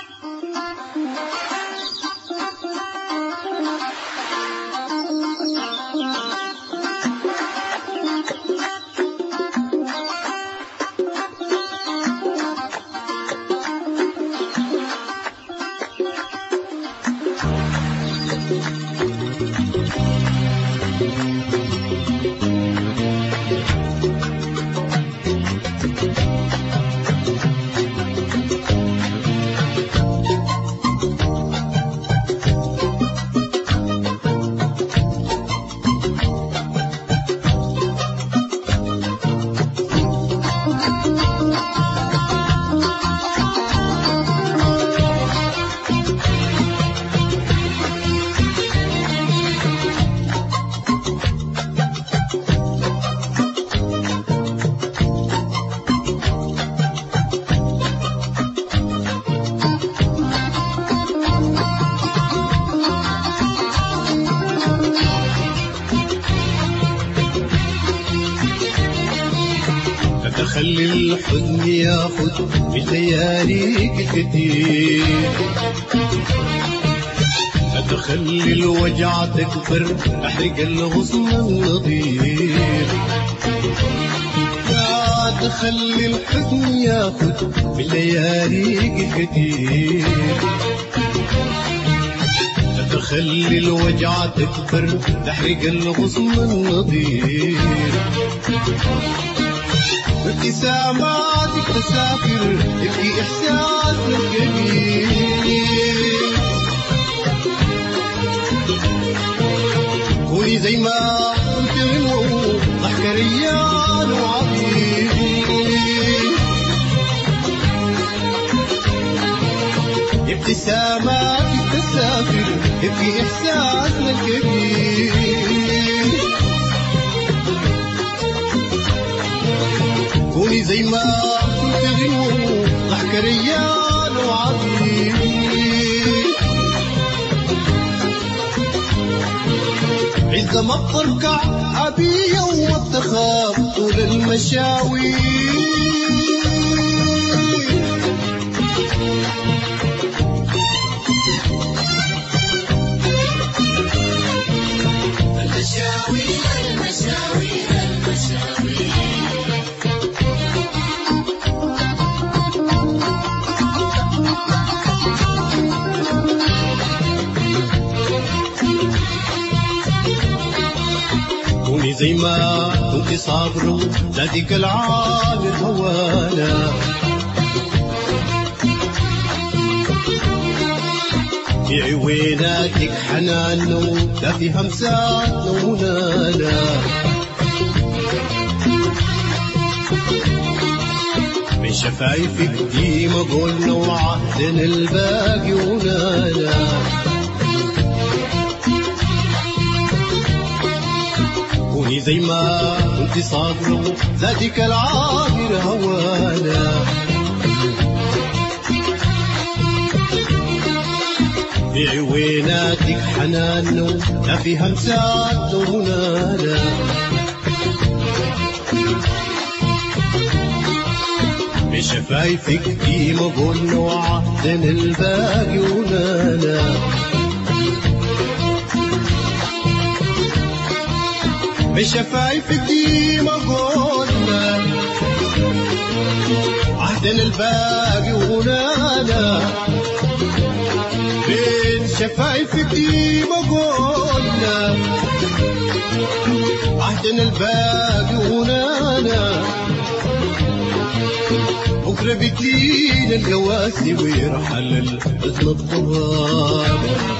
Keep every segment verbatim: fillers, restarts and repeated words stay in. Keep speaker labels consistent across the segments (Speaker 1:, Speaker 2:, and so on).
Speaker 1: خلي الحزن ياخد بلياليك الكتير، لا تخلي الوجع تكبر احرق الغصن النظير، لا تخلي الحزن ياخد بلياليك الكتير، لا تخلي الوجع تكبر تحرق الغصن النظير. ابتساماتك تسافر تبكي إحساسنا الجميل، كوني زي ما كنت غنوة ضحك ريان وعظيم. ابتساماتك تسافر تبكي إحساسنا الجميل، كوني زي ما كنت غنوة ضحك ريان وعظيم. عز ما بتركع عبية وما بتخاف طول المشاوير، المشاوير المشاوير المشاوير زي ما كنت صابرة زادك العالم هوانا، في عويناتك حناننا ولا في همساتنا ومنانا، من شفايفك ديما قولنا وعهدنا الباقي ونانا، كوني زي ما كنت صابرة زادك العابر هوانا، في عويناتك حناننا لا في همسات ومنانا، بشفايفك ديما قولنا وعهدنا الباقي ونانا، بشفايفك ديما قولنا عهدنا الباقي ونانا، بين شفايفك ديما قولنا عهدنا الباقي ونانا. بكرة بتجينا القواسي ويرحل الحزن الطوال،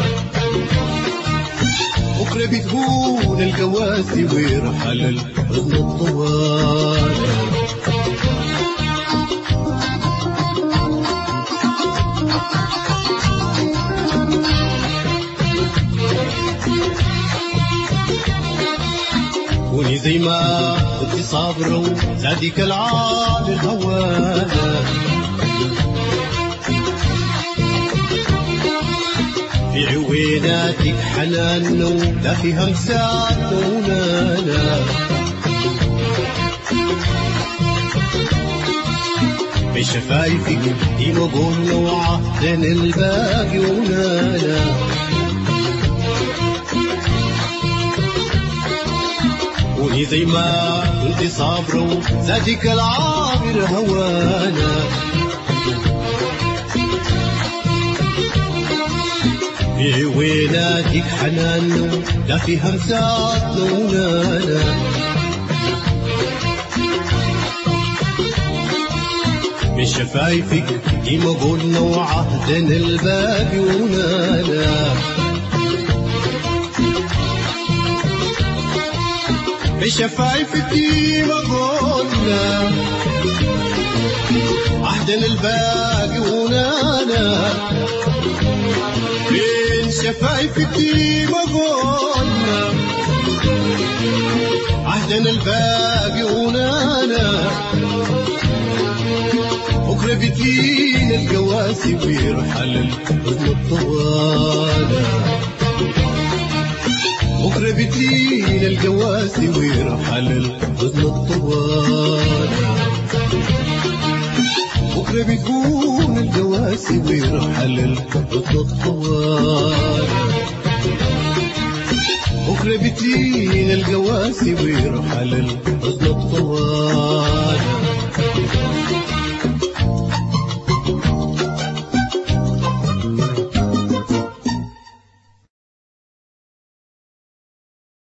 Speaker 1: بكرة بتهون القواسي ويرحل الحزن الطوال. كوني زي ما كنت صابرة وزادك العالم هوانا، في عويناتك حناننا ولا في همساتنا ونانا، بشفايفك يمقون وعهدن الباقي ونانا وني زي ما كنت صابرة زادك العابر هوانا في ويناتك حنان لا في همسات لونانا بشفايفك يمقون وعهدن الباقي ونانا بشفايفك يمقون عهدن الباقي ونانا بين شفايفك يمقون عهدن الباقي ونانا بكرة بتجينا القواسي ويرحل الحزن الطوالة بكرة بتجينا القواسي ويرحل الحزن الطوالة بكرة بتكون القواسي ويرحل الحزن الطوالة بكرة بتجينا القواسي ويرحل الحزن الطوالة